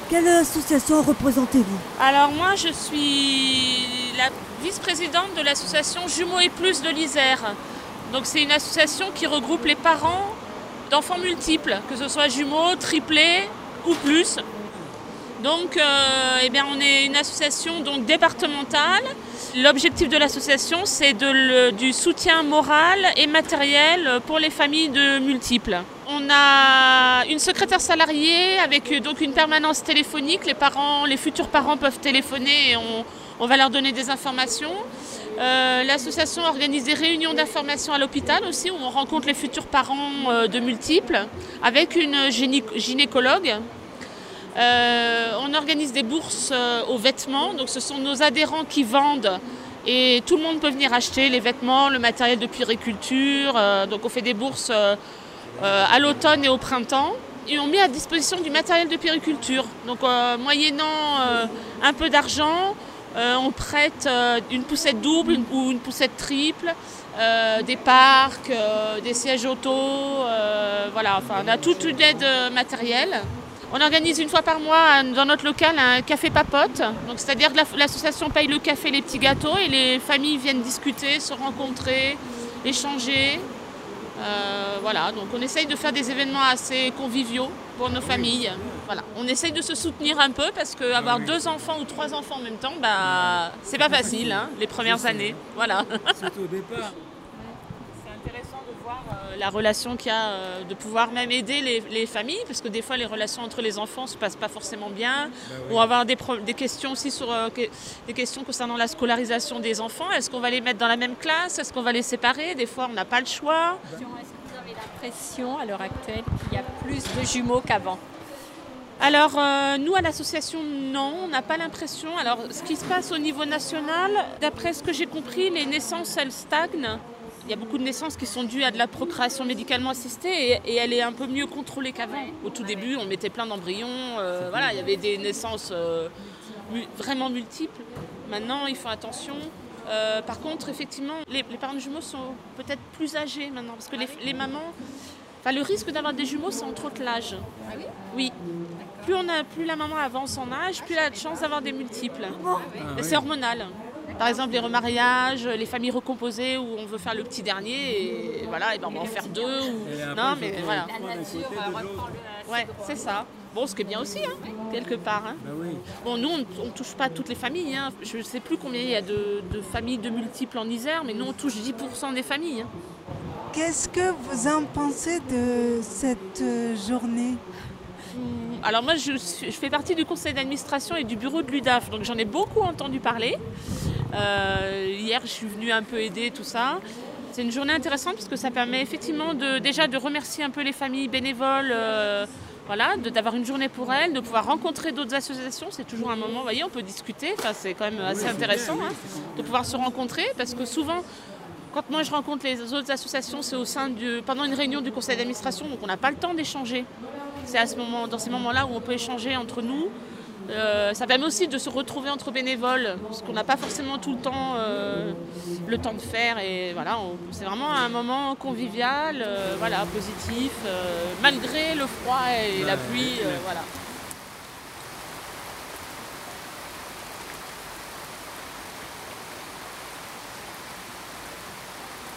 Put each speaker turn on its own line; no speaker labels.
Quelle association représentez-vous?
Alors moi je suis la vice-présidente de l'association Jumeaux et Plus de l'Isère. Donc c'est une association qui regroupe les parents d'enfants multiples, que ce soit jumeaux, triplés ou plus. Donc on est une association donc, départementale. L'objectif de l'association c'est du soutien moral et matériel pour les familles de multiples. On a une secrétaire salariée avec donc une permanence téléphonique. Les futurs parents peuvent téléphoner et on va leur donner des informations. L'association organise des réunions d'information à l'hôpital aussi où on rencontre les futurs parents de multiples avec une gynécologue. On organise des bourses aux vêtements, donc ce sont nos adhérents qui vendent et tout le monde peut venir acheter les vêtements, le matériel de puériculture. Donc on fait des bourses à l'automne et au printemps et on met à disposition du matériel de puériculture. Donc moyennant un peu d'argent, on prête une poussette double ou une poussette triple, des parcs, des sièges auto, voilà, enfin on a toute une aide matérielle. On organise une fois par mois dans notre local un café papote, donc c'est-à-dire que l'association paye le café et les petits gâteaux et les familles viennent discuter, se rencontrer, échanger. Voilà, donc on essaye de faire des événements assez conviviaux pour nos familles. Voilà. On essaye de se soutenir un peu parce qu'avoir 2 enfants ou 3 enfants en même temps, c'est pas facile les premières années. Voilà.
Surtout au départ.
C'est intéressant de voir la relation qu'il y a, de pouvoir même aider les familles, parce que des fois les relations entre les enfants ne se passent pas forcément bien. On va avoir des questions aussi sur des questions concernant la scolarisation des enfants. Est-ce qu'on va les mettre dans la même classe? Est-ce qu'on va les séparer? Des fois on n'a pas le choix.
Est-ce que vous avez l'impression à l'heure actuelle qu'il y a plus de jumeaux qu'avant?
Alors nous à l'association non, on n'a pas l'impression. Alors ce qui se passe au niveau national, d'après ce que j'ai compris, les naissances elles stagnent. Il y a beaucoup de naissances qui sont dues à de la procréation médicalement assistée et elle est un peu mieux contrôlée qu'avant. Au tout début, on mettait plein d'embryons, voilà, il y avait des naissances vraiment multiples. Maintenant, ils font attention. Par contre, effectivement, les parents de jumeaux sont peut-être plus âgés maintenant parce que les mamans, enfin, le risque d'avoir des jumeaux, c'est entre autres l'âge.
Ah oui?
Oui. Plus la maman avance en âge, plus elle a de chances d'avoir des multiples. Et c'est hormonal. Par exemple, les remariages, les familles recomposées où on veut faire le petit dernier et voilà, et ben on va en faire 2 ou non, mais voilà.
La nature reprend le...
Ouais, c'est ça. Bon, ce qui est bien aussi, quelque part.
Bah oui.
Bon, nous, on ne touche pas toutes les familles. Je ne sais plus combien il y a de familles de multiples en Isère, mais nous, on touche 10% des familles.
Qu'est-ce que vous en pensez de cette journée?
Alors moi, je fais partie du conseil d'administration et du bureau de l'UDAF, donc j'en ai beaucoup entendu parler. Hier, je suis venue un peu aider tout ça. C'est une journée intéressante parce que ça permet effectivement déjà de remercier un peu les familles bénévoles, voilà, d'avoir une journée pour elles, de pouvoir rencontrer d'autres associations. C'est toujours un moment, vous voyez, on peut discuter. Enfin, c'est quand même assez intéressant de pouvoir se rencontrer parce que souvent, quand moi je rencontre les autres associations, c'est pendant une réunion du conseil d'administration, donc on n'a pas le temps d'échanger. C'est dans ces moments-là où on peut échanger entre nous. Ça permet aussi de se retrouver entre bénévoles, parce qu'on n'a pas forcément tout le temps de faire. Et voilà, c'est vraiment un moment convivial, voilà, positif, malgré le froid et la pluie. Voilà.